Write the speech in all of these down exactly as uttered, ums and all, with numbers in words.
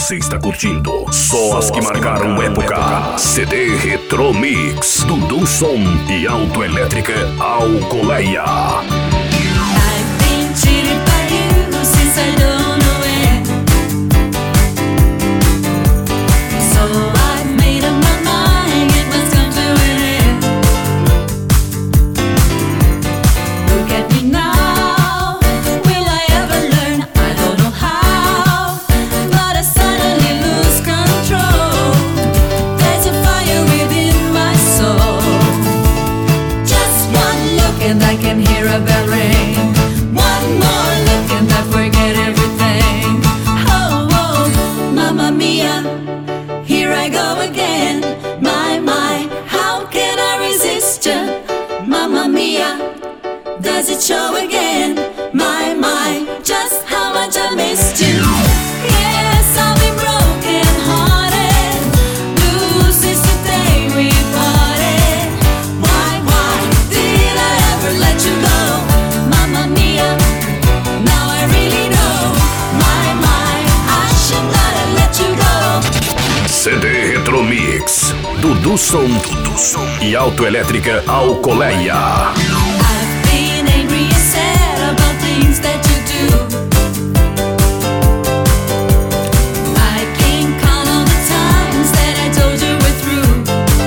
Você está curtindo só as que marcaram época. C D Retro Mix, Dudu Som e Autoelétrica Alcoleia. I've been cheated by you since I don't know it. So I've made up my mind, it must come to an end. Look at me now, will I ever learn? I don't know how, but I suddenly lose control. There's a fire within my soul. Just one look and I can hear a bell ring. One more look and I forget everything. Oh, oh, Mamma Mia, here I go again. My, my, how can I resist you? Mamma Mia, does it show again? My, my, just how much I missed you. Yes, I'll be broken hearted. Blue since the day we parted. Why, why did I ever let you go? Mamma Mia, now I really know. My, my, I should not have let you go. C D Retro Mix, Dudu Som, Dudu Som e Autoelétrica Alcoleia. I've been angry and sad about things that you do. I can't count all the times that I told you we're through.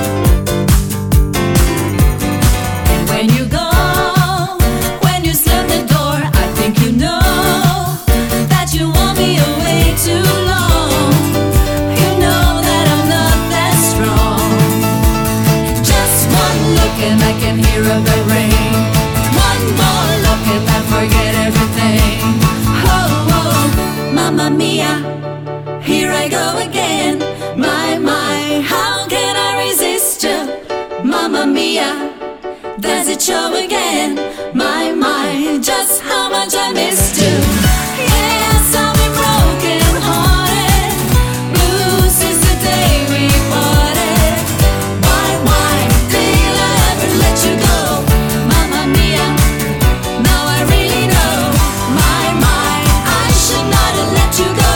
And when you go, when you slam the door, I think you know that you want me away too long. You know that I'm not that strong. Just one look and I can hear a bell ring. One more look and I forget everything. Oh, oh, Mamma Mia, here I go again. My, my, how can I resist you? Mamma Mia, does it show again? My, my, just how much I missed you. Yes, I'll be broken hearted. Blue since the day we parted. Why, why did I ever let you go? Mamma Mia, now I really know. My, my, I should not have let you go.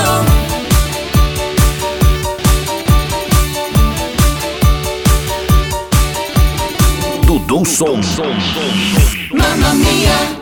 Dudu Som. Mamma Mia.